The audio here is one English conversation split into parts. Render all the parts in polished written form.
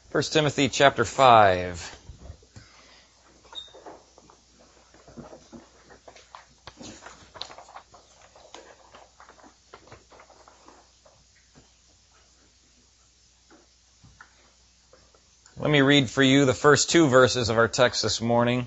1 Timothy chapter 5. Let me read for you the first two verses of our text this morning,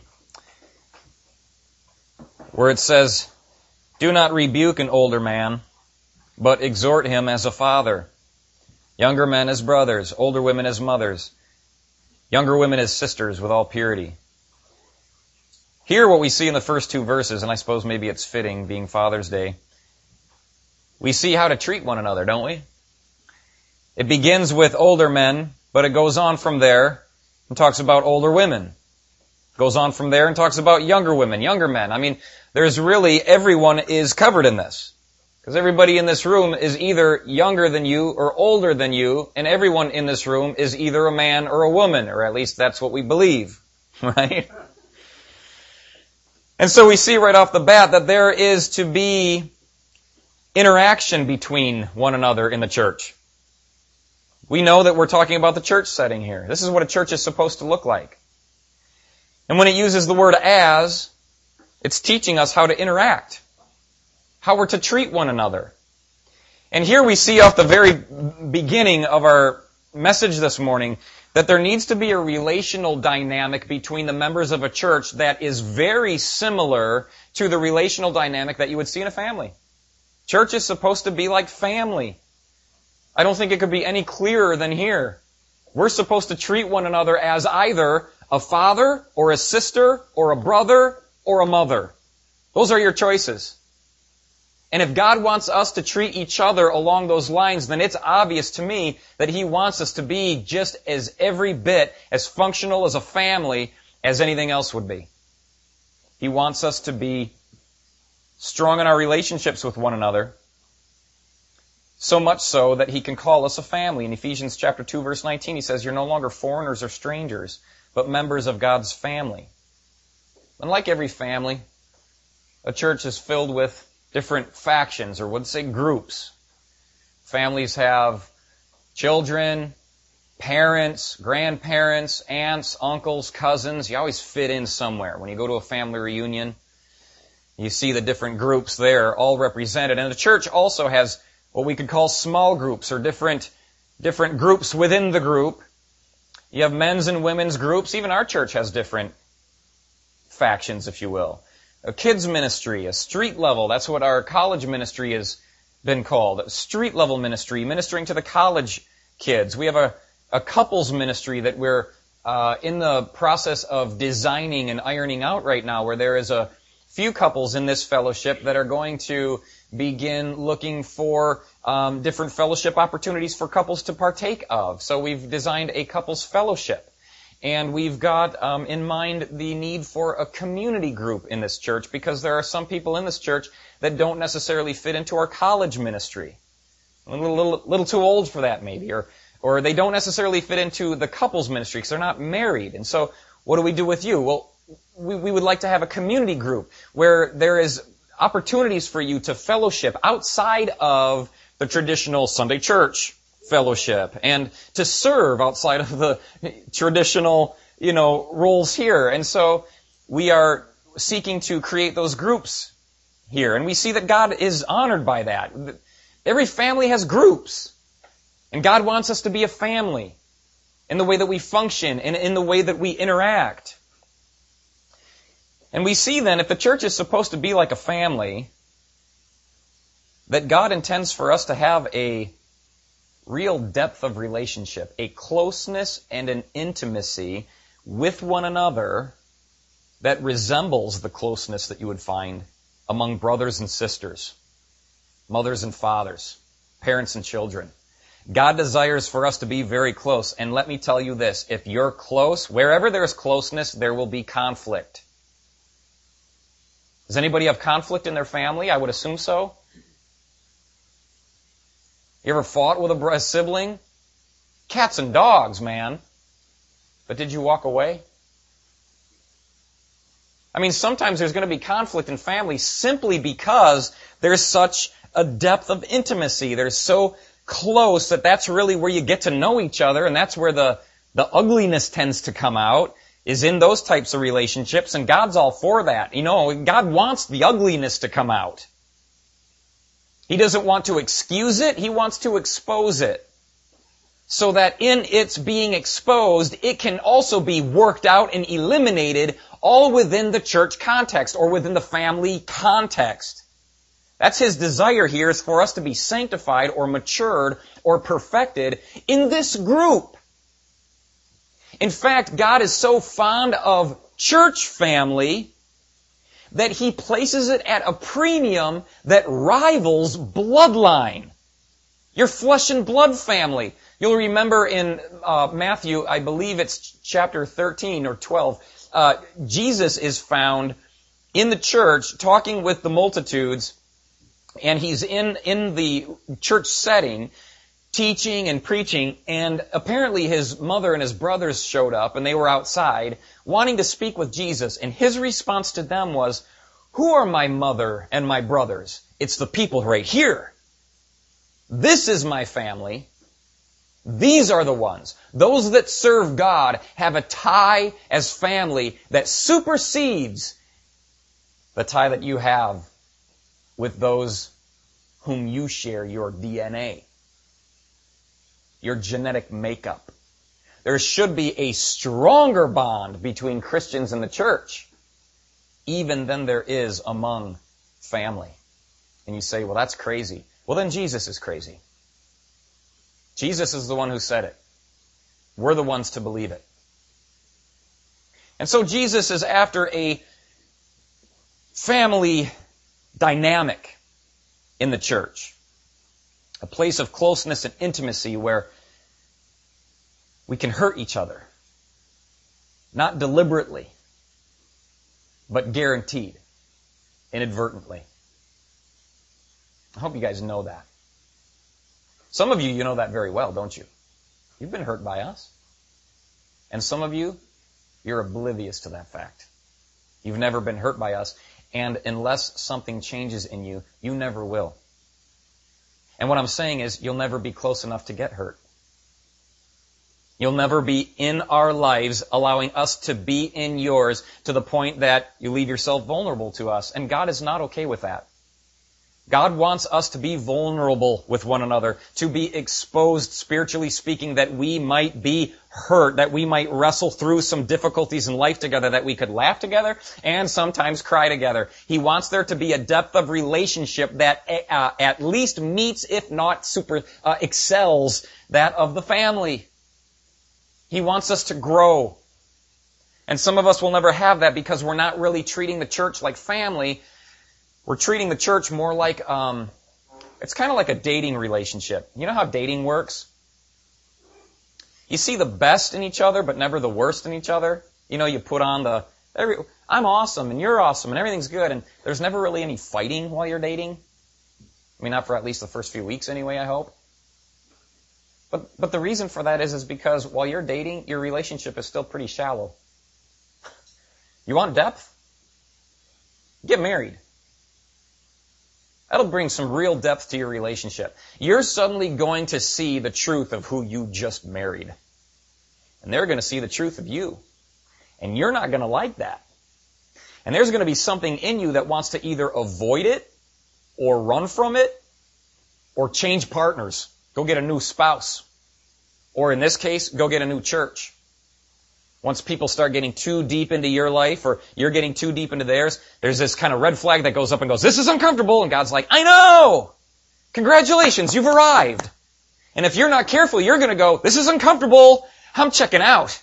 where it says, "Do not rebuke an older man, but exhort him as a father. Younger men as brothers, older women as mothers, younger women as sisters with all purity." Here what we see in the first two verses, and I suppose maybe it's fitting being Father's Day, we see how to treat one another, don't we? It begins with older men, but it goes on from there and talks about older women. It goes on from there and talks about younger women, younger men. I mean, there's really, everyone is covered in this. Because everybody in this room is either younger than you or older than you, and everyone in this room is either a man or a woman, or at least that's what we believe, right? And so we see right off the bat that there is to be interaction between one another in the church. We know that we're talking about the church setting here. This is what a church is supposed to look like. And when it uses the word "as," it's teaching us how to interact, how we're to treat one another. And here we see off the very beginning of our message this morning that there needs to be a relational dynamic between the members of a church that is very similar to the relational dynamic that you would see in a family. Church is supposed to be like family. I don't think it could be any clearer than here. We're supposed to treat one another as either a father or a sister or a brother or a mother. Those are your choices. And if God wants us to treat each other along those lines, then it's obvious to me that He wants us to be just as every bit as functional as a family as anything else would be. He wants us to be strong in our relationships with one another, so much so that He can call us a family. In Ephesians chapter 2, verse 19, He says, "You're no longer foreigners or strangers, but members of God's family." And like every family, a church is filled with different factions, or would say groups. Families have children, parents, grandparents, aunts, uncles, cousins. You always fit in somewhere. When you go to a family reunion, you see the different groups there all represented. And the church also has what we could call small groups, or different groups within the group. You have men's and women's groups. Even our church has different factions, if you will. A kids ministry, a street level, that's what our college ministry has been called. A street level ministry, ministering to the college kids. We have a couples ministry that we're in the process of designing and ironing out right now, where there is a few couples in this fellowship that are going to begin looking for different fellowship opportunities for couples to partake of. So we've designed a couples fellowship. And we've got in mind the need for a community group in this church, because there are some people in this church that don't necessarily fit into our college ministry. A little too old for that maybe, or they don't necessarily fit into the couples ministry because they're not married. And so what do we do with you? Well, we would like to have a community group where there is opportunities for you to fellowship outside of the traditional Sunday church fellowship, and to serve outside of the traditional, roles here. And so we are seeking to create those groups here. And we see that God is honored by that. Every family has groups. And God wants us to be a family in the way that we function and in the way that we interact. And we see then, if the church is supposed to be like a family, that God intends for us to have a real depth of relationship, a closeness and an intimacy with one another that resembles the closeness that you would find among brothers and sisters, mothers and fathers, parents and children. God desires for us to be very close. And let me tell you this, if you're close, wherever there's closeness, there will be conflict. Does anybody have conflict in their family? I would assume so. You ever fought with a sibling? Cats and dogs, man. But did you walk away? I mean, sometimes there's going to be conflict in families simply because there's such a depth of intimacy. They're so close that that's really where you get to know each other, and that's where the The ugliness tends to come out is in those types of relationships, and God's all for that. You know, God wants the ugliness to come out. He doesn't want to excuse it, He wants to expose it. So that in its being exposed, it can also be worked out and eliminated all within the church context or within the family context. That's His desire here, is for us to be sanctified or matured or perfected in this group. In fact, God is so fond of church family that He places it at a premium that rivals bloodline. Your flesh and blood family. You'll remember in Matthew, I believe it's chapter 13 or 12, Jesus is found in the church talking with the multitudes, and He's in the church setting, teaching and preaching, and apparently His mother and His brothers showed up, and they were outside wanting to speak with Jesus, and His response to them was, "Who are my mother and my brothers? It's the people right here. This is my family. These are the ones. Those that serve God have a tie as family that supersedes the tie that you have with those whom you share your DNA, your genetic makeup. There should be a stronger bond between Christians and the church, even than there is among family." And you say, well, that's crazy. Well, then Jesus is crazy. Jesus is the one who said it. We're the ones to believe it. And so Jesus is after a family dynamic in the church. A place of closeness and intimacy where we can hurt each other. Not deliberately, but guaranteed, inadvertently. I hope you guys know that. Some of you know that very well, don't you? You've been hurt by us. And some of you, you're oblivious to that fact. You've never been hurt by us, and unless something changes in you, you never will. And what I'm saying is, you'll never be close enough to get hurt. You'll never be in our lives allowing us to be in yours to the point that you leave yourself vulnerable to us. And God is not okay with that. God wants us to be vulnerable with one another, to be exposed, spiritually speaking, that we might be hurt, that we might wrestle through some difficulties in life together, that we could laugh together and sometimes cry together. He wants there to be a depth of relationship that at least meets, if not excels, that of the family. He wants us to grow. And some of us will never have that because we're not really treating the church like family. We're treating the church more like, it's kind of like a dating relationship. You know how dating works? You see the best in each other, but never the worst in each other. You know, you put on I'm awesome and you're awesome and everything's good, and there's never really any fighting while you're dating. I mean, not for at least the first few weeks anyway, I hope. But the reason for that is because while you're dating, your relationship is still pretty shallow. You want depth? Get married. That'll bring some real depth to your relationship. You're suddenly going to see the truth of who you just married. And they're going to see the truth of you. And you're not going to like that. And there's going to be something in you that wants to either avoid it, or run from it, or change partners. Go get a new spouse. Or in this case, go get a new church. Once people start getting too deep into your life, or you're getting too deep into theirs, there's this kind of red flag that goes up and goes, "This is uncomfortable." And God's like, "I know! Congratulations, you've arrived." And if you're not careful, you're going to go, "This is uncomfortable. I'm checking out."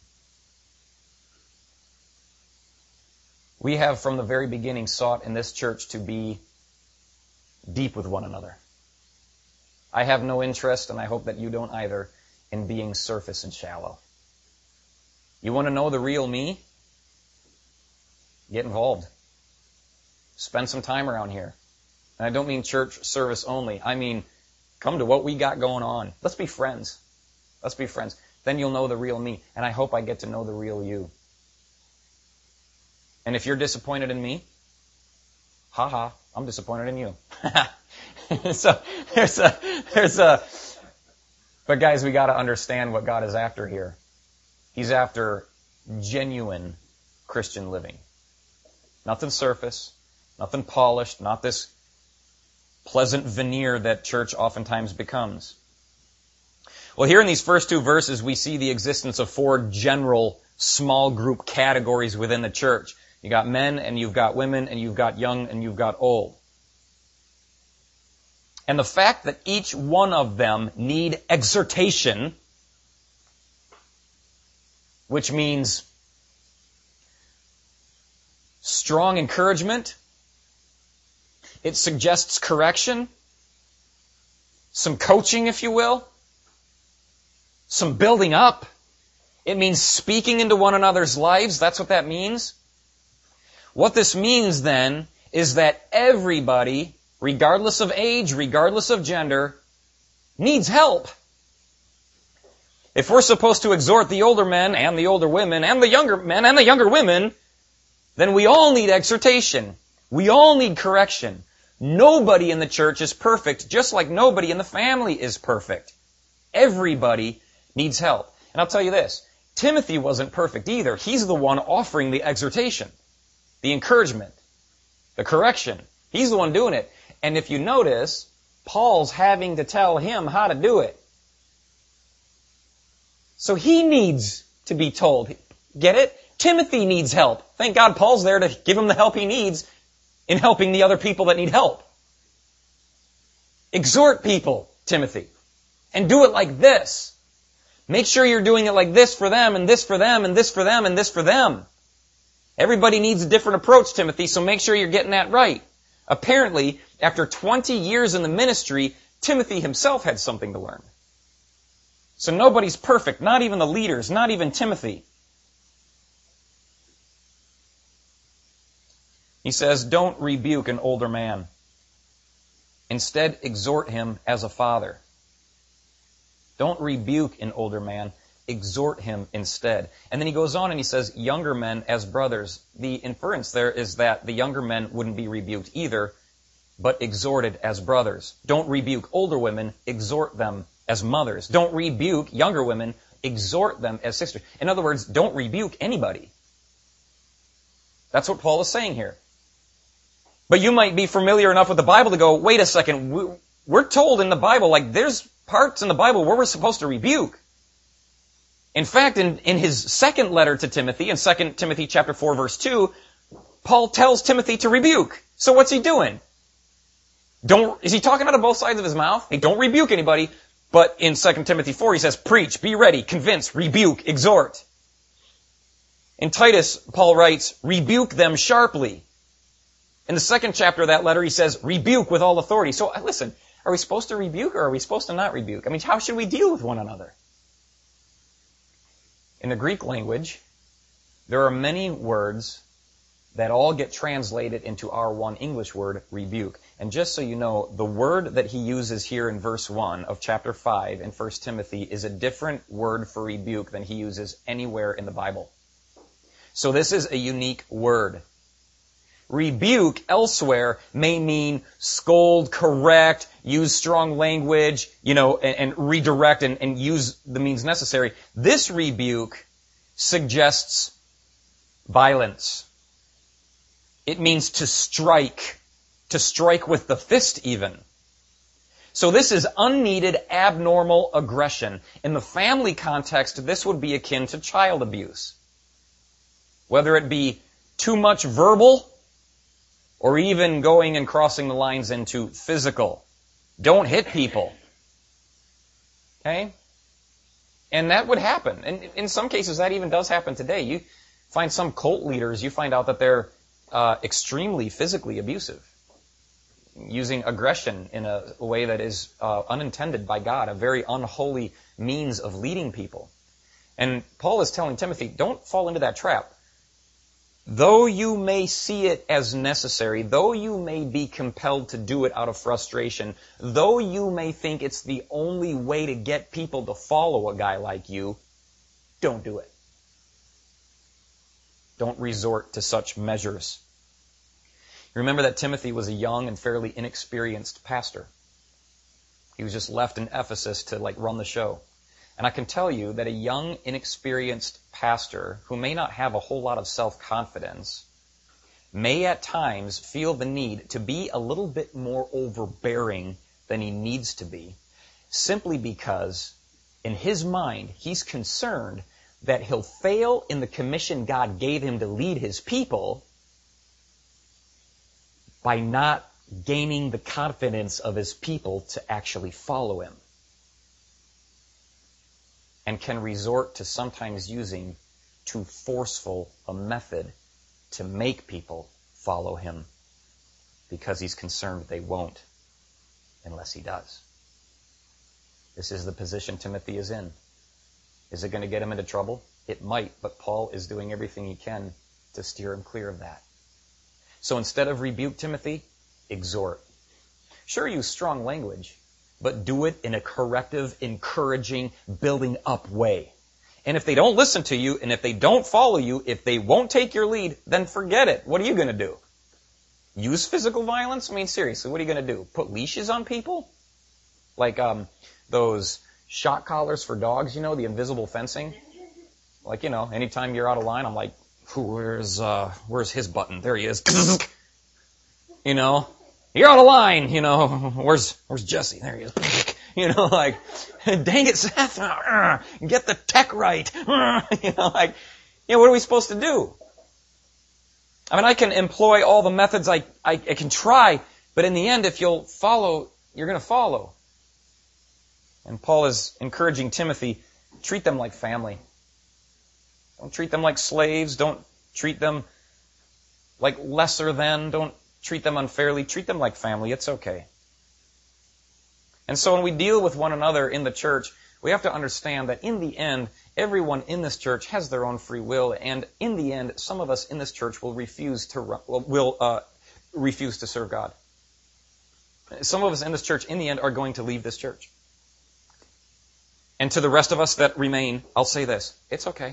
We have from the very beginning sought in this church to be deep with one another. I have no interest, and I hope that you don't either, in being surface and shallow. You want to know the real me? Get involved. Spend some time around here. And I don't mean church service only. I mean, come to what we got going on. Let's be friends. Let's be friends. Then you'll know the real me. And I hope I get to know the real you. And if you're disappointed in me, I'm disappointed in you. So but guys, we got to understand what God is after here. He's after genuine Christian living. Nothing surface, nothing polished, not this pleasant veneer that church oftentimes becomes. Well, here in these first two verses, we see the existence of four general small group categories within the church. You got men, and you've got women, and you've got young, and you've got old. And the fact that each one of them need exhortation, which means strong encouragement, it suggests correction, some coaching, if you will, some building up. It means speaking into one another's lives. That's what that means. What this means then is that everybody, regardless of age, regardless of gender, needs help. If we're supposed to exhort the older men and the older women and the younger men and the younger women, then we all need exhortation. We all need correction. Nobody in the church is perfect, just like nobody in the family is perfect. Everybody needs help. And I'll tell you this, Timothy wasn't perfect either. He's the one offering the exhortation, the encouragement, the correction. He's the one doing it. And if you notice, Paul's having to tell him how to do it. So he needs to be told. Get it? Timothy needs help. Thank God Paul's there to give him the help he needs in helping the other people that need help. Exhort people, Timothy, and do it like this. Make sure you're doing it like this for them, and this for them, and this for them, and this for them. Everybody needs a different approach, Timothy, so make sure you're getting that right. Apparently, after 20 years in the ministry, Timothy himself had something to learn. So nobody's perfect, not even the leaders, not even Timothy. He says, don't rebuke an older man. Instead, exhort him as a father. Don't rebuke an older man. Exhort him instead. And then he goes on and he says, younger men as brothers. The inference there is that the younger men wouldn't be rebuked either, but exhorted as brothers. Don't rebuke older women. Exhort them as mothers. Don't rebuke younger women. Exhort them as sisters. In other words, don't rebuke anybody. That's what Paul is saying here. But you might be familiar enough with the Bible to go, wait a second, we're told in the Bible, like there's parts in the Bible where we're supposed to rebuke. In fact, in his second letter to Timothy, in 2 Timothy chapter 4, verse 2, Paul tells Timothy to rebuke. So what's he doing? Is he talking out of both sides of his mouth? Hey, don't rebuke anybody. But in 2 Timothy 4, he says, preach, be ready, convince, rebuke, exhort. In Titus, Paul writes, rebuke them sharply. In the second chapter of that letter, he says, rebuke with all authority. So listen, are we supposed to rebuke or are we supposed to not rebuke? I mean, how should we deal with one another? In the Greek language, there are many words that all get translated into our one English word, rebuke. And just so you know, the word that he uses here in verse 1 of chapter 5 in 1 Timothy is a different word for rebuke than he uses anywhere in the Bible. So this is a unique word. Rebuke elsewhere may mean scold, correct, use strong language, and redirect and use the means necessary. This rebuke suggests violence. It means to strike with the fist even. So this is unneeded, abnormal aggression. In the family context, this would be akin to child abuse. Whether it be too much verbal, or even going and crossing the lines into physical. Don't hit people. Okay? And that would happen. And in some cases, that even does happen today. You find some cult leaders, you find out that they're extremely physically abusive, using aggression in a way that is unintended by God, a very unholy means of leading people. And Paul is telling Timothy, don't fall into that trap. Though you may see it as necessary, though you may be compelled to do it out of frustration, though you may think it's the only way to get people to follow a guy like you, don't do it. Don't resort to such measures. Remember that Timothy was a young and fairly inexperienced pastor. He was just left in Ephesus to run the show. And I can tell you that a young, inexperienced pastor, who may not have a whole lot of self-confidence, may at times feel the need to be a little bit more overbearing than he needs to be, simply because in his mind he's concerned that he'll fail in the commission God gave him to lead his people by not gaining the confidence of his people to actually follow him, and can resort to sometimes using too forceful a method to make people follow him because he's concerned they won't unless he does. This is the position Timothy is in. Is it going to get him into trouble? It might, but Paul is doing everything he can to steer him clear of that. So instead of rebuke Timothy, exhort. Sure, use strong language, but do it in a corrective, encouraging, building up way. And if they don't listen to you, and if they don't follow you, if they won't take your lead, then forget it. What are you going to do? Use physical violence? I mean, seriously, what are you going to do? Put leashes on people? Like those shock collars for dogs, you know, the invisible fencing? Like, you know, anytime you're out of line, I'm like, where's his button? There he is. You know, you're out of line, you know, where's Jesse? There he is. You know, like, dang it, Seth, get the tech right. You know, like, you know, what are we supposed to do? I mean, I can employ all the methods I can try, but in the end, if you'll follow, you're going to follow. And Paul is encouraging Timothy, treat them like family. Don't treat them like slaves. Don't treat them like lesser than. Don't treat them unfairly. Treat them like family. It's okay. And so when we deal with one another in the church, we have to understand that in the end, everyone in this church has their own free will, and in the end, some of us in this church will refuse to serve God. Some of us in this church, in the end, are going to leave this church. And to the rest of us that remain, I'll say this: it's okay.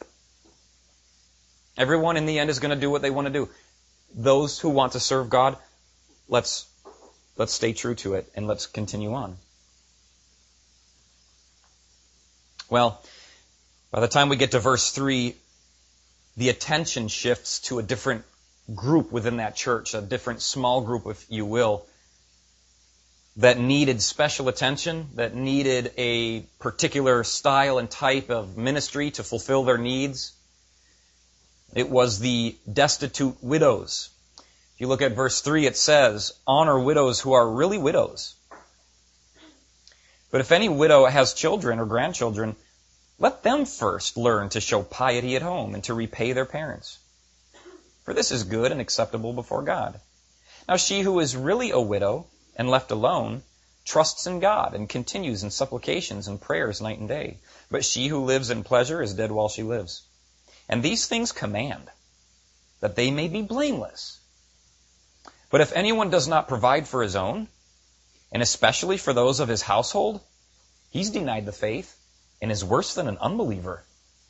Everyone in the end is going to do what they want to do. Those who want to serve God, let's stay true to it and let's continue on. Well, by the time we get to verse 3, the attention shifts to a different group within that church, a different small group, if you will, that needed special attention, that needed a particular style and type of ministry to fulfill their needs. It was the destitute widows. If you look at verse 3, it says, honor widows who are really widows. But if any widow has children or grandchildren, let them first learn to show piety at home and to repay their parents. For this is good and acceptable before God. Now she who is really a widow and left alone trusts in God and continues in supplications and prayers night and day. But she who lives in pleasure is dead while she lives. And these things command, that they may be blameless. But if anyone does not provide for his own, and especially for those of his household, he's denied the faith and is worse than an unbeliever.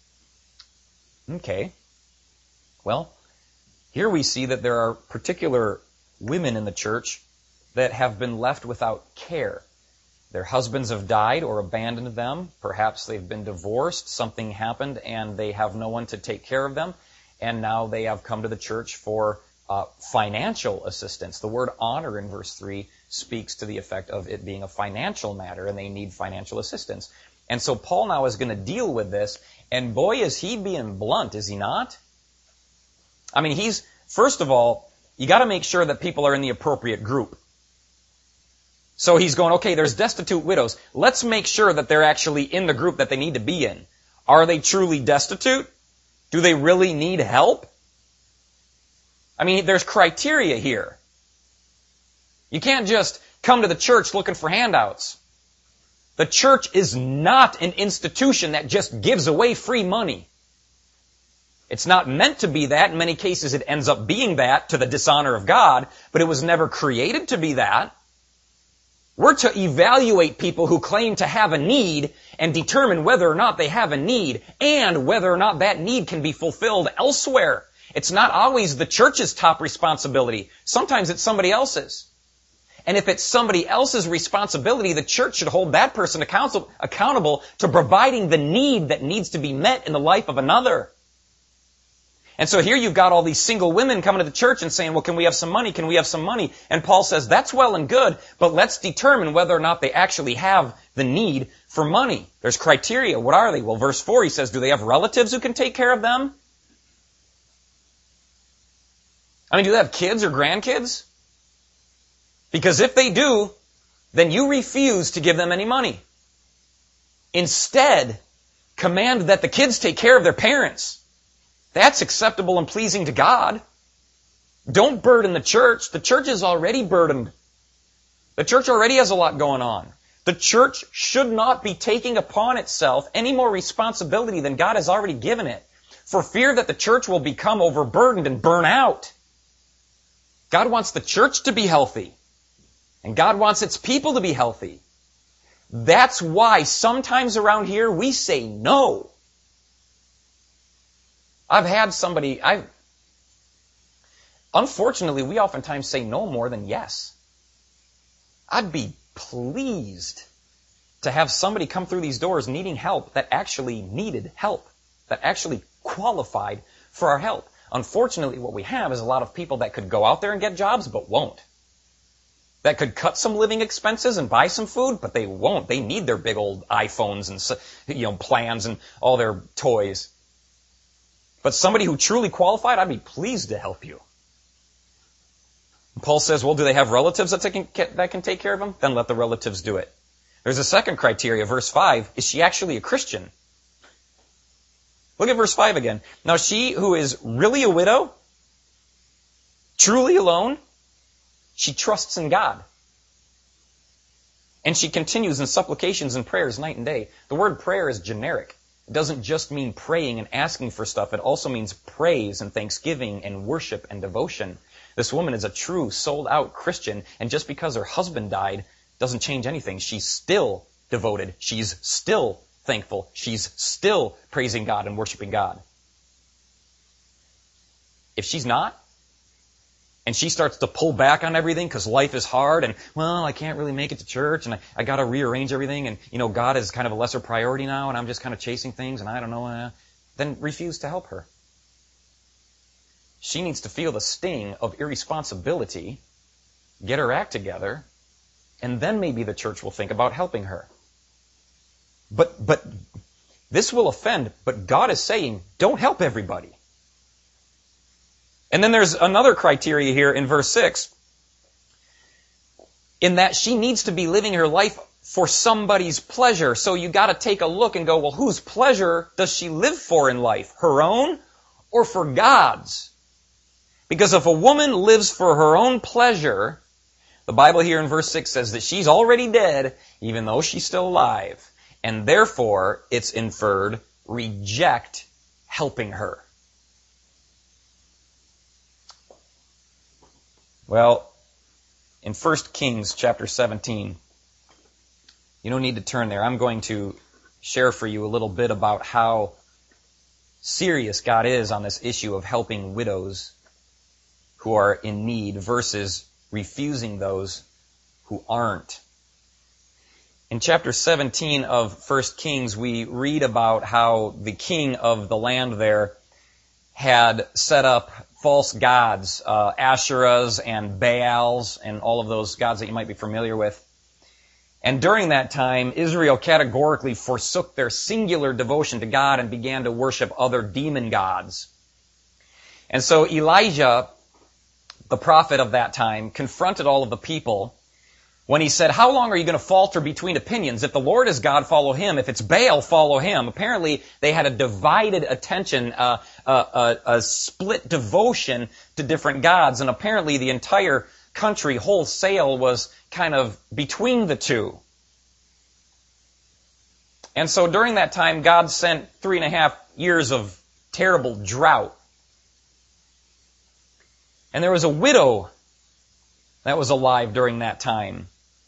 Okay. Well, here we see that there are particular women in the church that have been left without care. Their husbands have died or abandoned them. Perhaps they've been divorced. Something happened and they have no one to take care of them. And now they have come to the church for financial assistance. The word honor in verse 3 speaks to the effect of it being a financial matter, and they need financial assistance. And so Paul now is going to deal with this, and boy, is he being blunt, is he not? I mean, first of all, you got to make sure that people are in the appropriate group. So he's going, okay, there's destitute widows. Let's make sure that they're actually in the group that they need to be in. Are they truly destitute? Do they really need help? I mean, there's criteria here. You can't just come to the church looking for handouts. The church is not an institution that just gives away free money. It's not meant to be that. In many cases, it ends up being that to the dishonor of God, but it was never created to be that. We're to evaluate people who claim to have a need and determine whether or not they have a need and whether or not that need can be fulfilled elsewhere. It's not always the church's top responsibility. Sometimes it's somebody else's. And if it's somebody else's responsibility, the church should hold that person accountable to providing the need that needs to be met in the life of another. And so here you've got all these single women coming to the church and saying, well, can we have some money? Can we have some money? And Paul says, that's well and good, but let's determine whether or not they actually have the need for money. There's criteria. What are they? Well, verse 4, he says, do they have relatives who can take care of them? I mean, do they have kids or grandkids? Because if they do, then you refuse to give them any money. Instead, command that the kids take care of their parents. That's acceptable and pleasing to God. Don't burden the church. The church is already burdened. The church already has a lot going on. The church should not be taking upon itself any more responsibility than God has already given it, for fear that the church will become overburdened and burn out. God wants the church to be healthy, and God wants its people to be healthy. That's why sometimes around here we say no. Unfortunately, we oftentimes say no more than yes. I'd be pleased to have somebody come through these doors needing help that actually needed help, that actually qualified for our help. Unfortunately, what we have is a lot of people that could go out there and get jobs, but won't. That could cut some living expenses and buy some food, but they won't. They need their big old iPhones and, plans and all their toys. But somebody who truly qualified, I'd be pleased to help you. Paul says, well, do they have relatives that can take care of them? Then let the relatives do it. There's a second criteria, verse 5. Is she actually a Christian? Look at verse 5 again. Now she who is really a widow, truly alone, she trusts in God. And she continues in supplications and prayers night and day. The word prayer is generic. It doesn't just mean praying and asking for stuff. It also means praise and thanksgiving and worship and devotion. This woman is a true, sold-out Christian, and just because her husband died doesn't change anything. She's still devoted. She's still thankful. She's still praising God and worshiping God. If she's not, and she starts to pull back on everything because life is hard and, well, I can't really make it to church and I got to rearrange everything and, God is kind of a lesser priority now and I'm just kind of chasing things and I don't know, then refuse to help her. She needs to feel the sting of irresponsibility, get her act together, and then maybe the church will think about helping her. But this will offend, but God is saying, don't help everybody. And then there's another criteria here in verse 6, in that she needs to be living her life for somebody's pleasure. So you got to take a look and go, well, whose pleasure does she live for in life? Her own or for God's? Because if a woman lives for her own pleasure, the Bible here in verse 6 says that she's already dead, even though she's still alive. And therefore, it's inferred, reject helping her. Well, in 1 Kings chapter 17, you don't need to turn there. I'm going to share for you a little bit about how serious God is on this issue of helping widows who are in need versus refusing those who aren't. In chapter 17 of 1 Kings, we read about how the king of the land there had set up false gods, Asherahs and Baals and all of those gods that you might be familiar with. And during that time, Israel categorically forsook their singular devotion to God and began to worship other demon gods. And so Elijah, the prophet of that time, confronted all of the people when he said, how long are you going to falter between opinions? If the Lord is God, follow him. If it's Baal, follow him. Apparently, they had a divided attention, a split devotion to different gods. And apparently, the entire country, wholesale, was kind of between the two. And so during that time, God sent 3.5 years of terrible drought. And there was a widow that was alive during that time.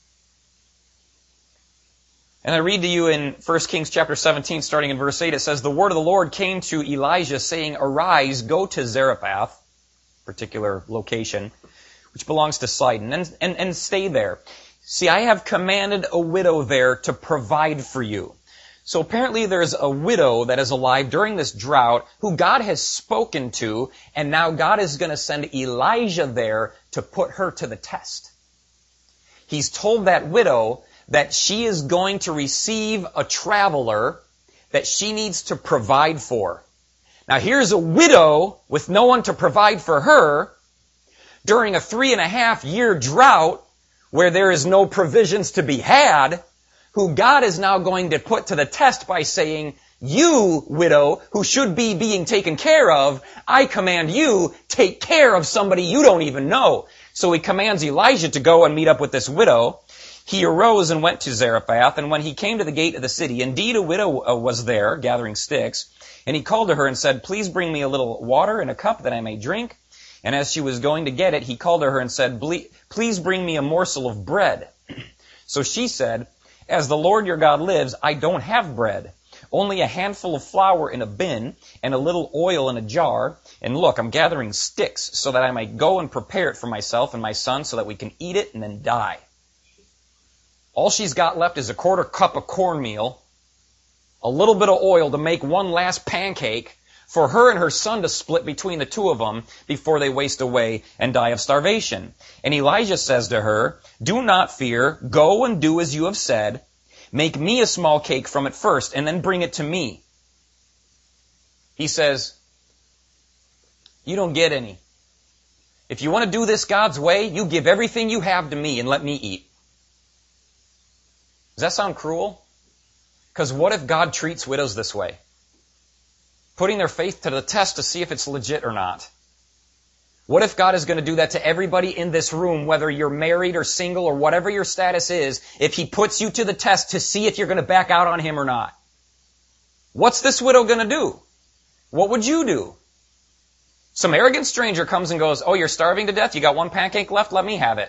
And I read to you in 1 Kings chapter 17, starting in verse 8, it says, the word of the Lord came to Elijah, saying, arise, go to Zarephath, particular location, which belongs to Sidon, and stay there. See, I have commanded a widow there to provide for you. So apparently there's a widow that is alive during this drought who God has spoken to, and now God is going to send Elijah there to put her to the test. He's told that widow that she is going to receive a traveler that she needs to provide for. Now here's a widow with no one to provide for her during a 3.5-year drought where there is no provisions to be had, who God is now going to put to the test by saying, you, widow, who should be being taken care of, I command you, take care of somebody you don't even know. So he commands Elijah to go and meet up with this widow. He arose and went to Zarephath, and when he came to the gate of the city, indeed a widow was there, gathering sticks, and he called to her and said, please bring me a little water in a cup that I may drink. And as she was going to get it, he called to her and said, please bring me a morsel of bread. So she said, as the Lord your God lives, I don't have bread, only a handful of flour in a bin and a little oil in a jar. And look, I'm gathering sticks so that I might go and prepare it for myself and my son so that we can eat it and then die. All she's got left is a 1/4 cup of cornmeal, a little bit of oil to make one last pancake for her and her son to split between the two of them before they waste away and die of starvation. And Elijah says to her, do not fear, go and do as you have said. Make me a small cake from it first, and then bring it to me. He says, you don't get any. If you want to do this God's way, you give everything you have to me and let me eat. Does that sound cruel? Because what if God treats widows this way? Putting their faith to the test to see if it's legit or not. What if God is going to do that to everybody in this room, whether you're married or single or whatever your status is, if he puts you to the test to see if you're going to back out on him or not? What's this widow going to do? What would you do? Some arrogant stranger comes and goes, oh, you're starving to death? You got one pancake left? Let me have it.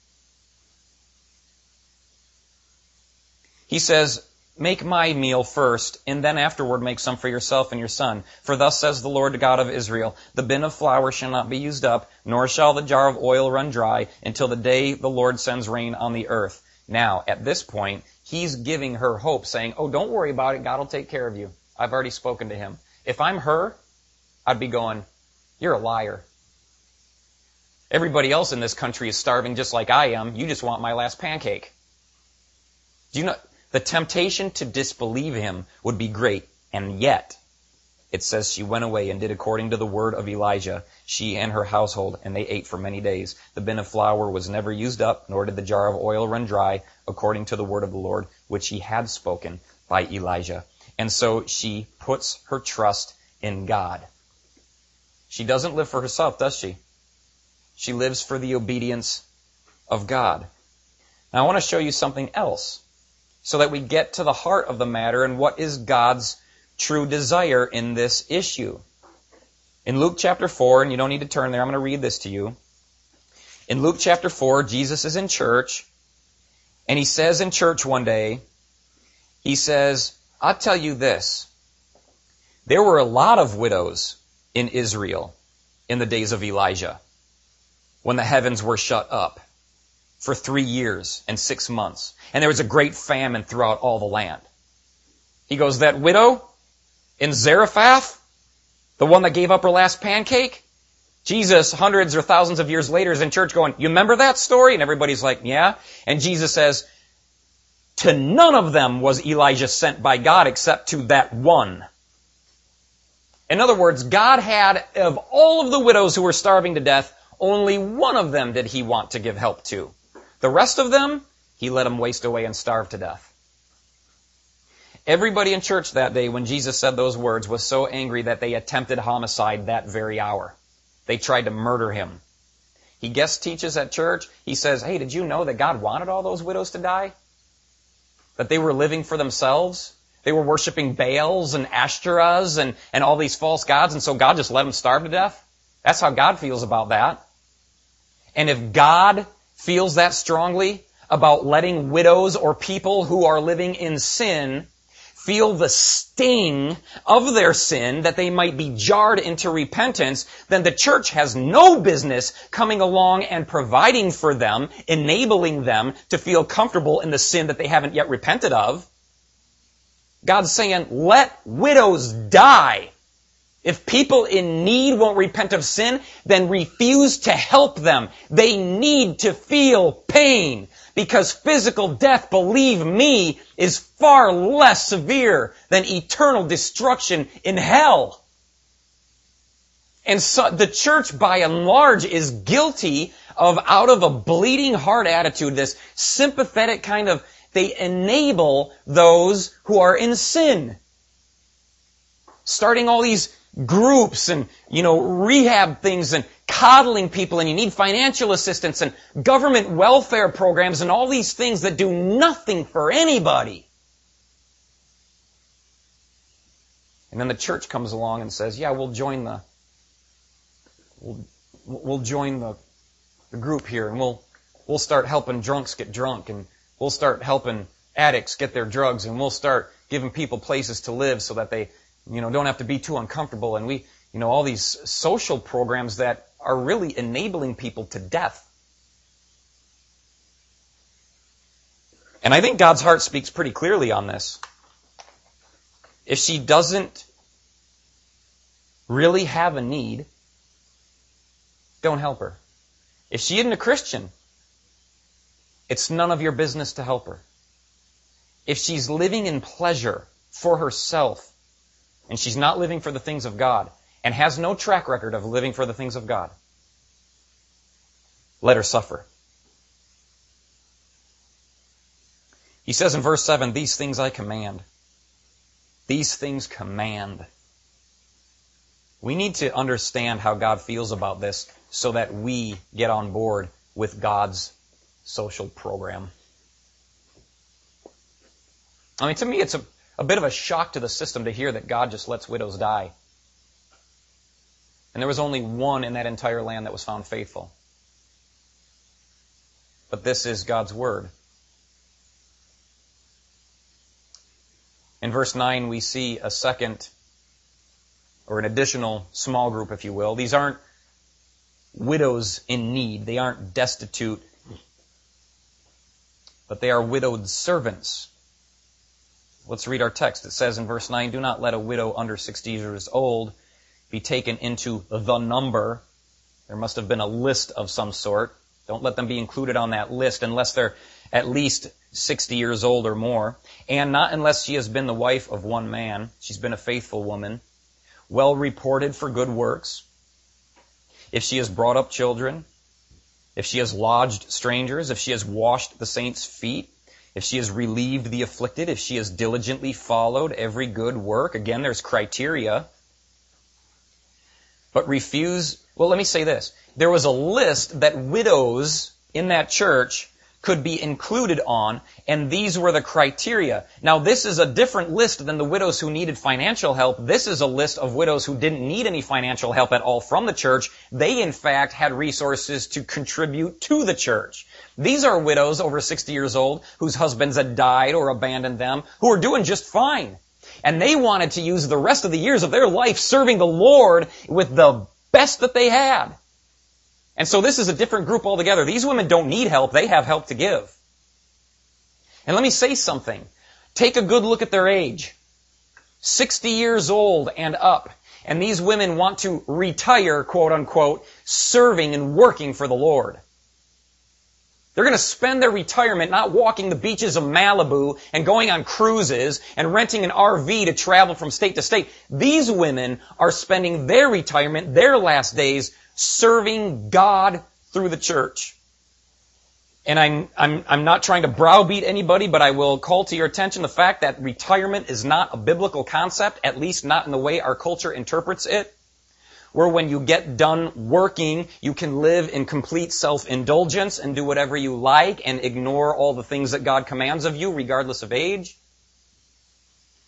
He says, make my meal first, and then afterward make some for yourself and your son. For thus says the Lord God of Israel, the bin of flour shall not be used up, nor shall the jar of oil run dry, until the day the Lord sends rain on the earth. Now, at this point, he's giving her hope, saying, oh, don't worry about it, God will take care of you. I've already spoken to him. If I'm her, I'd be going, you're a liar. Everybody else in this country is starving just like I am. You just want my last pancake. Do you know? The temptation to disbelieve him would be great, and yet, it says she went away and did according to the word of Elijah, she and her household, and they ate for many days. The bin of flour was never used up, nor did the jar of oil run dry, according to the word of the Lord, which he had spoken by Elijah. And so she puts her trust in God. She doesn't live for herself, does she? She lives for the obedience of God. Now I want to show you something else, so that we get to the heart of the matter and what is God's true desire in this issue. In Luke chapter 4, and you don't need to turn there, I'm going to read this to you. In Luke chapter 4, Jesus is in church, and he says in church one day, he says, I'll tell you this, there were a lot of widows in Israel in the days of Elijah, when the heavens were shut up for 3 years and 6 months. And there was a great famine throughout all the land. He goes, that widow in Zarephath, the one that gave up her last pancake, Jesus, hundreds or thousands of years later, is in church going, you remember that story? And everybody's like, yeah. And Jesus says, to none of them was Elijah sent by God except to that one. In other words, God had, of all of the widows who were starving to death, only one of them did he want to give help to. The rest of them, he let them waste away and starve to death. Everybody in church that day, when Jesus said those words, was so angry that they attempted homicide that very hour. They tried to murder him. He guest teaches at church. He says, hey, did you know that God wanted all those widows to die? That they were living for themselves? They were worshiping Baals and Ashtoreths and all these false gods, and so God just let them starve to death? That's how God feels about that. And if God feels that strongly about letting widows or people who are living in sin feel the sting of their sin, that they might be jarred into repentance, then the church has no business coming along and providing for them, enabling them to feel comfortable in the sin that they haven't yet repented of. God's saying, let widows die. If people in need won't repent of sin, then refuse to help them. They need to feel pain, because physical death, believe me, is far less severe than eternal destruction in hell. And so the church, by and large, is guilty of, out of a bleeding heart attitude, this sympathetic kind of, they enable those who are in sin. Starting all these groups and, rehab things and coddling people, and you need financial assistance and government welfare programs and all these things that do nothing for anybody. And then the church comes along and says, yeah, we'll join the group here, and we'll start helping drunks get drunk, and we'll start helping addicts get their drugs, and we'll start giving people places to live so that they don't have to be too uncomfortable. And we, all these social programs that are really enabling people to death. And I think God's heart speaks pretty clearly on this. If she doesn't really have a need, don't help her. If she isn't a Christian, it's none of your business to help her. If she's living in pleasure for herself, and she's not living for the things of God, and has no track record of living for the things of God, let her suffer. He says in verse 7, these things I command. These things command. We need to understand how God feels about this so that we get on board with God's social program. I mean, to me, it's a bit of a shock to the system to hear that God just lets widows die. And there was only one in that entire land that was found faithful. But this is God's word. In verse 9, we see a second, or an additional small group, if you will. These aren't widows in need. They aren't destitute. But they are widowed servants. Let's read our text. It says in verse 9, do not let a widow under 60 years old be taken into the number. There must have been a list of some sort. Don't let them be included on that list unless they're at least 60 years old or more. And not unless she has been the wife of one man. She's been a faithful woman, well reported for good works. If she has brought up children, if she has lodged strangers, if she has washed the saints' feet, if she has relieved the afflicted, if she has diligently followed every good work. Again, there's criteria. But let me say this. There was a list that widows in that church could be included on, and these were the criteria. Now, this is a different list than the widows who needed financial help. This is a list of widows who didn't need any financial help at all from the church. They, in fact, had resources to contribute to the church. These are widows over 60 years old whose husbands had died or abandoned them, who are doing just fine. And they wanted to use the rest of the years of their life serving the Lord with the best that they had. And so this is a different group altogether. These women don't need help. They have help to give. And let me say something. Take a good look at their age. 60 years old and up. And these women want to retire, quote unquote, serving and working for the Lord. They're going to spend their retirement not walking the beaches of Malibu and going on cruises and renting an RV to travel from state to state. These women are spending their retirement, their last days, serving God through the church. And I'm not trying to browbeat anybody, but I will call to your attention the fact that retirement is not a biblical concept, at least not in the way our culture interprets it, where when you get done working, you can live in complete self-indulgence and do whatever you like and ignore all the things that God commands of you, regardless of age.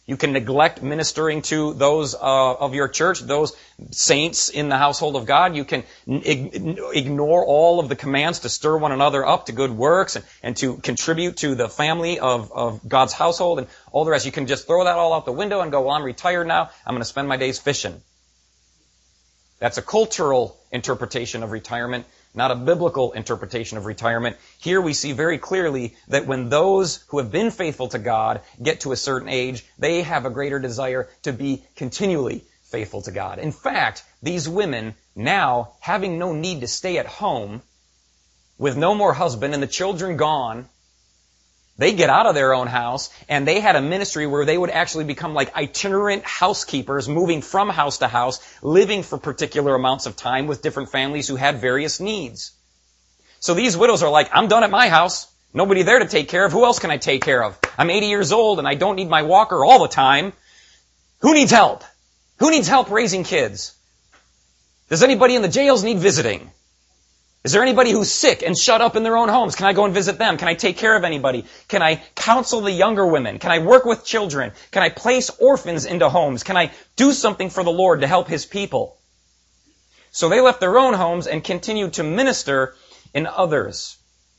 You can neglect ministering to those of your church, those saints in the household of God. You can ignore all of the commands to stir one another up to good works and to contribute to the family of God's household and all the rest. You can just throw that all out the window and go, well, I'm retired now. I'm going to spend my days fishing. That's a cultural interpretation of retirement, not a biblical interpretation of retirement. Here we see very clearly that when those who have been faithful to God get to a certain age, they have a greater desire to be continually faithful to God. In fact, these women now, having no need to stay at home, with no more husband and the children gone, they get out of their own house, and they had a ministry where they would actually become like itinerant housekeepers, moving from house to house, living for particular amounts of time with different families who had various needs. So these widows are like, I'm done at my house. Nobody there to take care of. Who else can I take care of? I'm 80 years old, and I don't need my walker all the time. Who needs help? Who needs help raising kids? Does anybody in the jails need visiting? Is there anybody who's sick and shut up in their own homes? Can I go and visit them? Can I take care of anybody? Can I counsel the younger women? Can I work with children? Can I place orphans into homes? Can I do something for the Lord to help His people? So they left their own homes and continued to minister in others.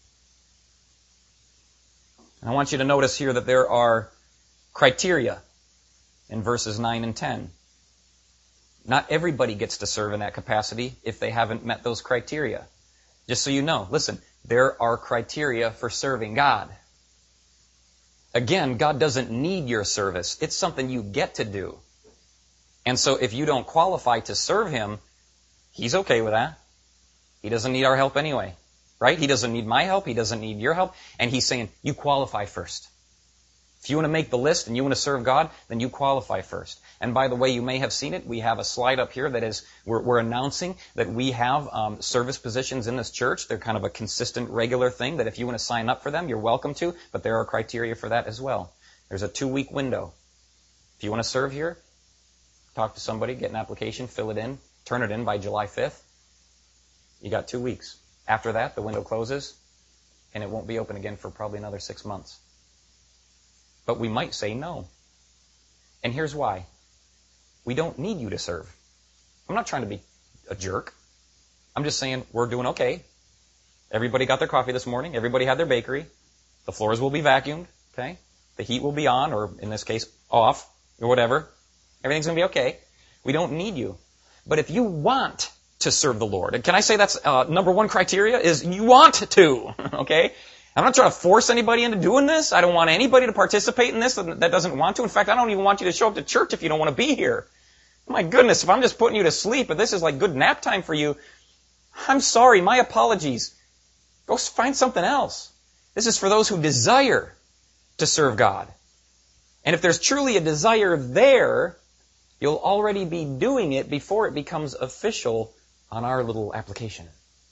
I want you to notice here that there are criteria in verses 9 and 10. Not everybody gets to serve in that capacity if they haven't met those criteria. Just so you know, listen, there are criteria for serving God. Again, God doesn't need your service. It's something you get to do. And so if you don't qualify to serve Him, He's okay with that. He doesn't need our help anyway, right? He doesn't need my help. He doesn't need your help. And He's saying, you qualify first. If you want to make the list and you want to serve God, then you qualify first. And by the way, you may have seen it. We have a slide up here that is, we're announcing that we have service positions in this church. They're kind of a consistent, regular thing that if you want to sign up for them, you're welcome to. But there are criteria for that as well. There's a 2-week window. If you want to serve here, talk to somebody, get an application, fill it in, turn it in by July 5th. You got 2 weeks. After that, the window closes, and it won't be open again for probably another 6 months. But we might say no. And here's why. We don't need you to serve. I'm not trying to be a jerk. I'm just saying we're doing okay. Everybody got their coffee this morning. Everybody had their bakery. The floors will be vacuumed. Okay? The heat will be on, or in this case, off, or whatever. Everything's going to be okay. We don't need you. But if you want to serve the Lord, and can I say that's number one criteria is you want to, okay? I'm not trying to force anybody into doing this. I don't want anybody to participate in this that doesn't want to. In fact, I don't even want you to show up to church if you don't want to be here. My goodness, if I'm just putting you to sleep, but this is like good nap time for you, I'm sorry, my apologies. Go find something else. This is for those who desire to serve God. And if there's truly a desire there, you'll already be doing it before it becomes official on our little application.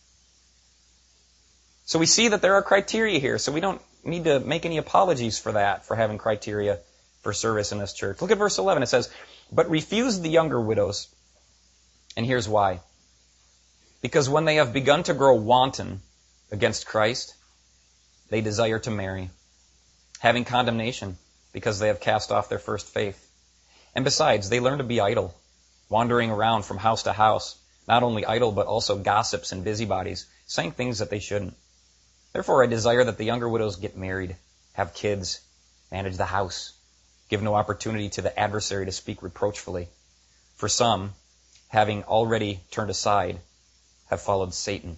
So we see that there are criteria here, so we don't need to make any apologies for that, for having criteria for service in this church. Look at verse 11. It says, but refuse the younger widows. And here's why. Because when they have begun to grow wanton against Christ, they desire to marry, having condemnation, because they have cast off their first faith. And besides, they learn to be idle, wandering around from house to house, not only idle, but also gossips and busybodies, saying things that they shouldn't. Therefore, I desire that the younger widows get married, have kids, manage the house, give no opportunity to the adversary to speak reproachfully. For some, having already turned aside, have followed Satan.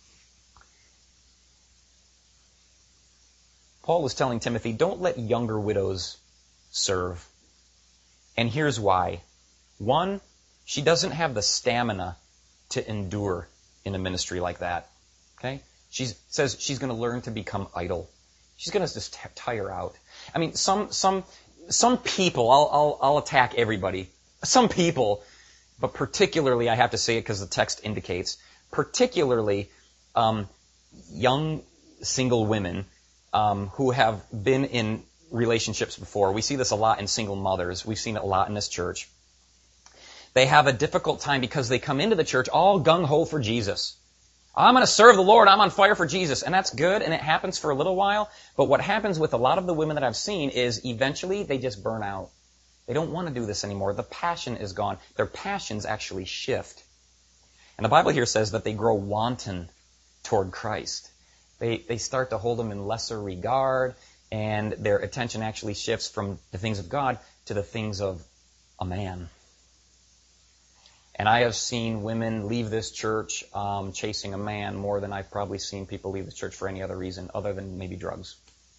Paul was telling Timothy, don't let younger widows serve. And here's why. One, she doesn't have the stamina to endure in a ministry like that. Okay? She says she's going to learn to become idle. She's going to just tire out. I mean, some people, I'll attack everybody. Some people, but particularly, I have to say it because the text indicates, particularly young single women who have been in relationships before. We see this a lot in single mothers. We've seen it a lot in this church. They have a difficult time because they come into the church all gung-ho for Jesus. I'm going to serve the Lord. I'm on fire for Jesus. And that's good, and it happens for a little while. But what happens with a lot of the women that I've seen is eventually they just burn out. They don't want to do this anymore. The passion is gone. Their passions actually shift. And the Bible here says that they grow wanton toward Christ. They start to hold him in lesser regard, and their attention actually shifts from the things of God to the things of a man. And I have seen women leave this church chasing a man more than I've probably seen people leave the church for any other reason other than maybe drugs.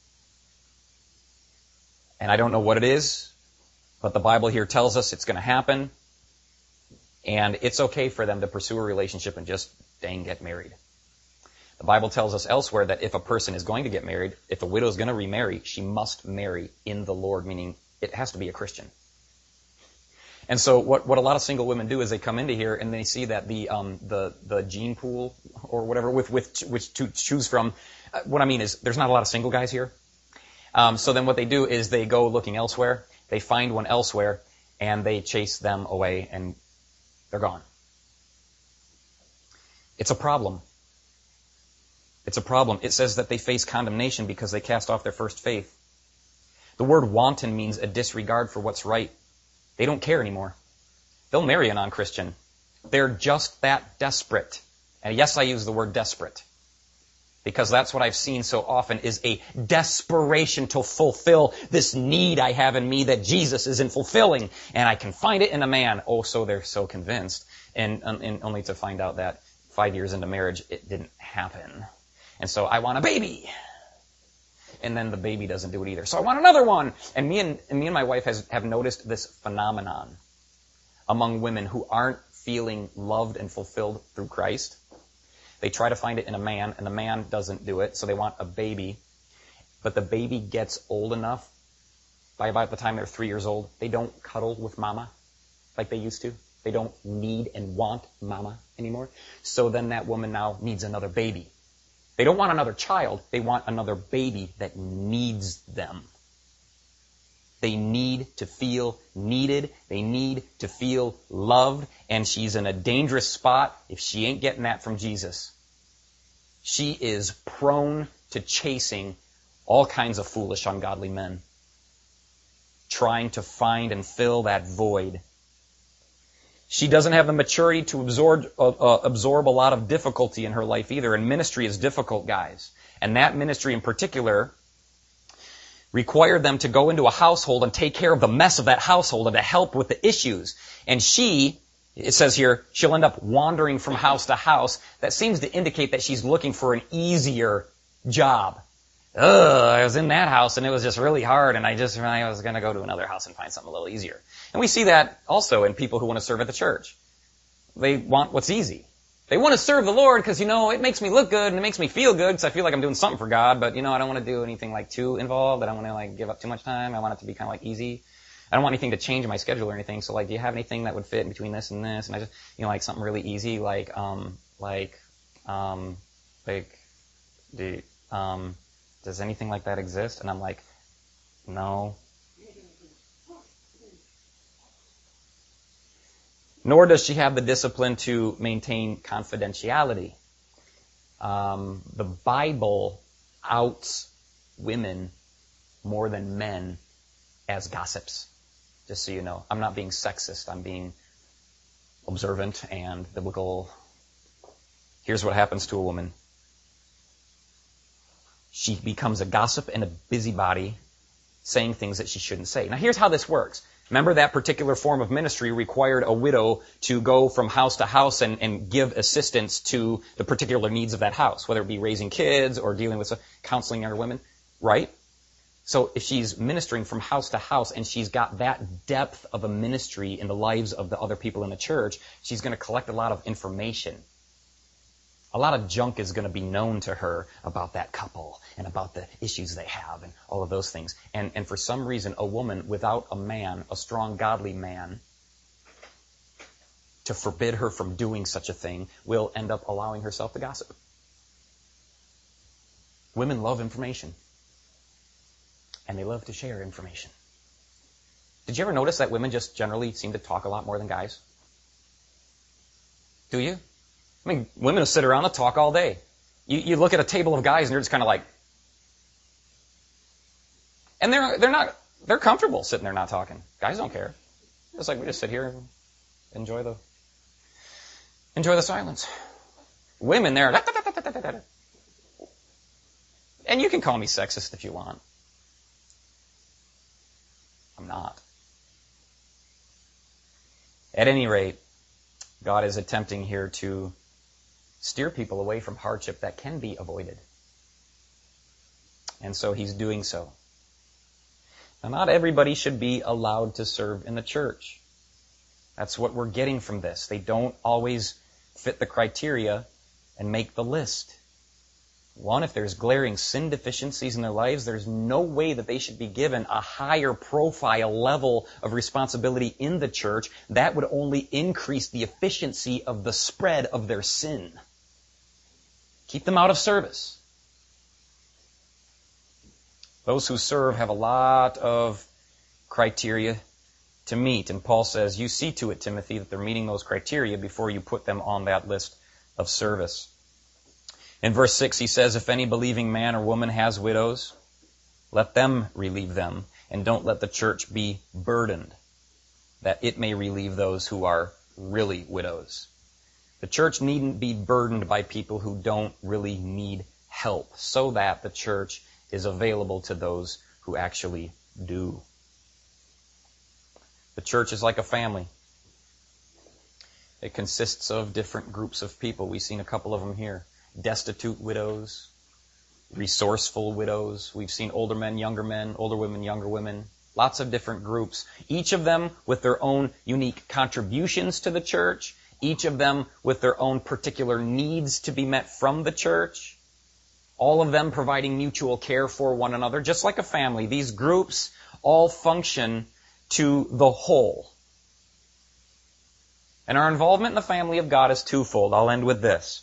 And I don't know what it is, but the Bible here tells us it's going to happen. And it's okay for them to pursue a relationship and just dang get married. The Bible tells us elsewhere that if a person is going to get married, if a widow is going to remarry, she must marry in the Lord, meaning it has to be a Christian. And so what a lot of single women do is they come into here and they see that the gene pool or whatever with which to choose from. What I mean is there's not a lot of single guys here. So then what they do is they go looking elsewhere. They find one elsewhere and they chase them away and they're gone. It's a problem. It's a problem. It says that they face condemnation because they cast off their first faith. The word wanton means a disregard for what's right. They don't care anymore. They'll marry a non-Christian. They're just that desperate. And yes, I use the word desperate. Because that's what I've seen so often is a desperation to fulfill this need I have in me that Jesus isn't fulfilling. And I can find it in a man. Oh, so they're so convinced. And only to find out that 5 years into marriage, it didn't happen. And so I want a baby. And then the baby doesn't do it either. So I want another one. And me and my wife have noticed this phenomenon among women who aren't feeling loved and fulfilled through Christ. They try to find it in a man, and the man doesn't do it, so they want a baby. But the baby gets old enough, by about the time they're 3 years old, they don't cuddle with mama like they used to. They don't need and want mama anymore. So then that woman now needs another baby. They don't want another child. They want another baby that needs them. They need to feel needed. They need to feel loved. And she's in a dangerous spot if she ain't getting that from Jesus. She is prone to chasing all kinds of foolish, ungodly men, trying to find and fill that void. She doesn't have the maturity to absorb a lot of difficulty in her life either. And ministry is difficult, guys. And that ministry in particular required them to go into a household and take care of the mess of that household and to help with the issues. And it says here, she'll end up wandering from house to house. That seems to indicate that she's looking for an easier job. I was in that house and it was just really hard and I was going to go to another house and find something a little easier. And we see that also in people who want to serve at the church. They want what's easy. They want to serve the Lord because, it makes me look good and it makes me feel good because I feel like I'm doing something for God, but, I don't want to do anything too involved. I don't want to give up too much time. I want it to be kind of easy. I don't want anything to change in my schedule or anything. So do you have anything that would fit in between this and this? And I just, something really easy does anything like that exist? And I'm like, no. Nor does she have the discipline to maintain confidentiality. The Bible outs women more than men as gossips. Just so you know. I'm not being sexist. I'm being observant and biblical. Here's what happens to a woman. She becomes a gossip and a busybody, saying things that she shouldn't say. Now here's how this works. Remember that particular form of ministry required a widow to go from house to house and give assistance to the particular needs of that house, whether it be raising kids or dealing with counseling younger women, right? So if she's ministering from house to house and she's got that depth of a ministry in the lives of the other people in the church, she's going to collect a lot of information. A lot of junk is going to be known to her about that couple and about the issues they have and all of those things. And for some reason, a woman without a man, a strong, godly man, to forbid her from doing such a thing, will end up allowing herself to gossip. Women love information. And they love to share information. Did you ever notice that women just generally seem to talk a lot more than guys? Do you? Women will sit around and talk all day. You look at a table of guys and you're just kind of like... And they're not They're comfortable sitting there not talking. Guys don't care. It's like we just sit here and enjoy the silence. Women there, and you can call me sexist if you want. I'm not. At any rate, God is attempting here to steer people away from hardship that can be avoided. And so he's doing so. Now, not everybody should be allowed to serve in the church. That's what we're getting from this. They don't always fit the criteria and make the list. One, if there's glaring sin deficiencies in their lives, there's no way that they should be given a higher profile level of responsibility in the church. That would only increase the efficiency of the spread of their sin. Keep them out of service. Those who serve have a lot of criteria to meet. And Paul says, you see to it, Timothy, that they're meeting those criteria before you put them on that list of service. In verse 6, he says, if any believing man or woman has widows, let them relieve them, and don't let the church be burdened, that it may relieve those who are really widows. The church needn't be burdened by people who don't really need help, so that the church is available to those who actually do. The church is like a family. It consists of different groups of people. We've seen a couple of them here. Destitute widows, resourceful widows. We've seen older men, older women, younger women. Lots of different groups. Each of them with their own unique contributions to the church. Each of them with their own particular needs to be met from the church. All of them providing mutual care for one another. Just like a family, these groups all function to the whole. And our involvement in the family of God is twofold. I'll end with this.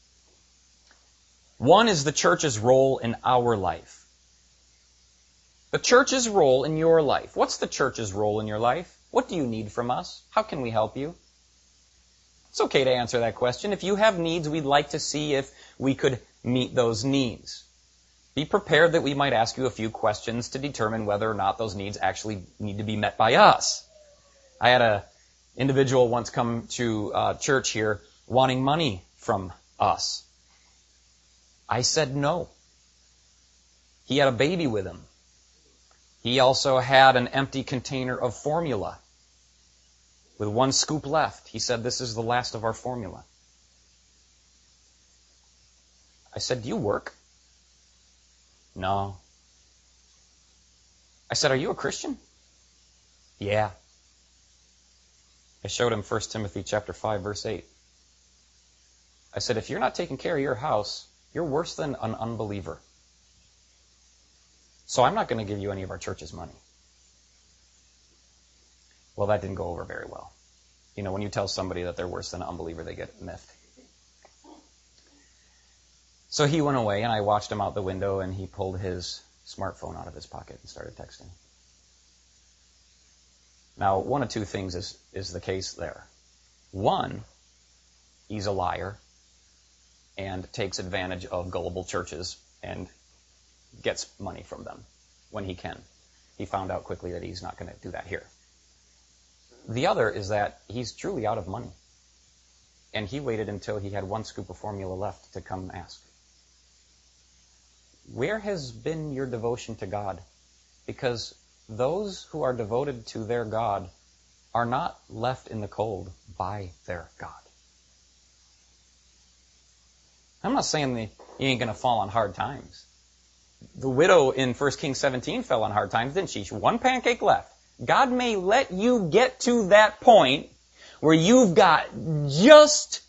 One is the church's role in our life. The church's role in your life. What's the church's role in your life? What do you need from us? How can we help you? It's okay to answer that question. If you have needs, we'd like to see if we could meet those needs. Be prepared that we might ask you a few questions to determine whether or not those needs actually need to be met by us. I had an individual once come to church here wanting money from us. I said no. He had a baby with him. He also had an empty container of formula with one scoop left. He said, this is the last of our formula. I said, do you work? No. I said, are you a Christian? Yeah. I showed him 1 Timothy chapter 5, verse 8. I said, if you're not taking care of your house, you're worse than an unbeliever. So I'm not going to give you any of our church's money. Well, that didn't go over very well. You know, when you tell somebody that they're worse than an unbeliever, they get miffed. So he went away, and I watched him out the window, and he pulled his smartphone out of his pocket and started texting. Now, one of two things is the case there. One, he's a liar and takes advantage of gullible churches and gets money from them when he can. He found out quickly that he's not going to do that here. The other is that he's truly out of money. And he waited until he had one scoop of formula left to come ask. Where has been your devotion to God? Because those who are devoted to their God are not left in the cold by their God. I'm not saying that you ain't going to fall on hard times. The widow in 1 Kings 17 fell on hard times, didn't she? One pancake left. God may let you get to that point where you've got just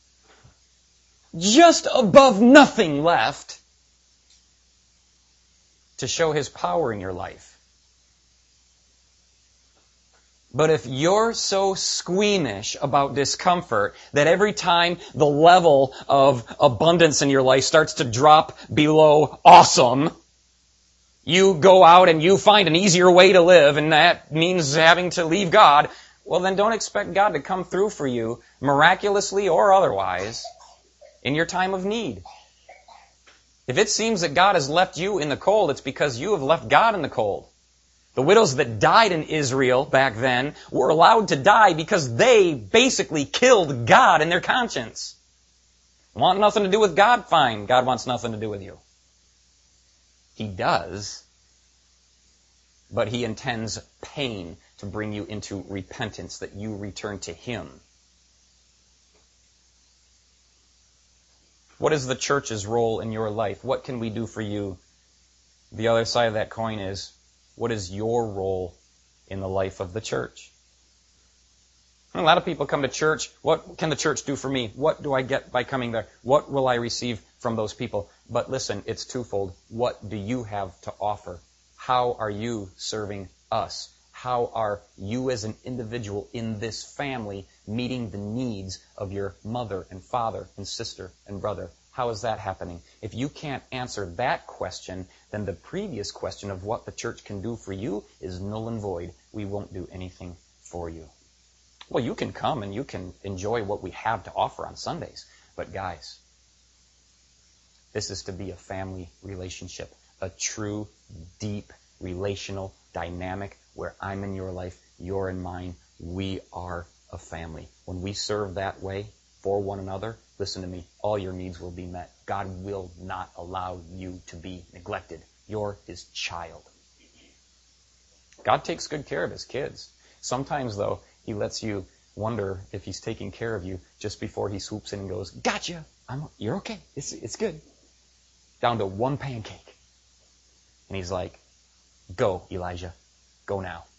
above nothing left to show His power in your life. But if you're so squeamish about discomfort that every time the level of abundance in your life starts to drop below awesome, you go out and you find an easier way to live, and that means having to leave God, well then don't expect God to come through for you, miraculously or otherwise, in your time of need. If it seems that God has left you in the cold, it's because you have left God in the cold. The widows that died in Israel back then were allowed to die because they basically killed God in their conscience. Want nothing to do with God? Fine. God wants nothing to do with you. He does, but He intends pain to bring you into repentance, that you return to Him. What is the church's role in your life? What can we do for you? The other side of that coin is, what is your role in the life of the church? A lot of people come to church. What can the church do for me? What do I get by coming there? What will I receive from those people? But listen, it's twofold. What do you have to offer? How are you serving us? How are you as an individual in this family meeting the needs of your mother and father and sister and brother? How is that happening? If you can't answer that question, then the previous question of what the church can do for you is null and void. We won't do anything for you. Well, you can come and you can enjoy what we have to offer on Sundays. But guys, this is to be a family relationship, a true, deep, relational dynamic where I'm in your life, you're in mine. We are a family. When we serve that way for one another, listen to me, all your needs will be met. God will not allow you to be neglected. You're His child. God takes good care of His kids. Sometimes, though, He lets you wonder if He's taking care of you just before He swoops in and goes, gotcha, you're okay, it's good. Down to one pancake. And He's like, go, Elijah, go now.